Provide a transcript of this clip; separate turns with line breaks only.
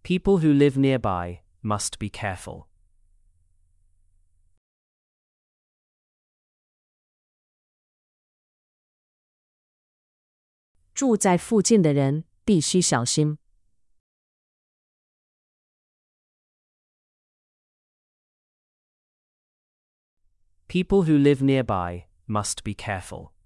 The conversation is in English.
People who live nearby must be careful.
住在附近的人必须小心。
People who live nearby must be careful.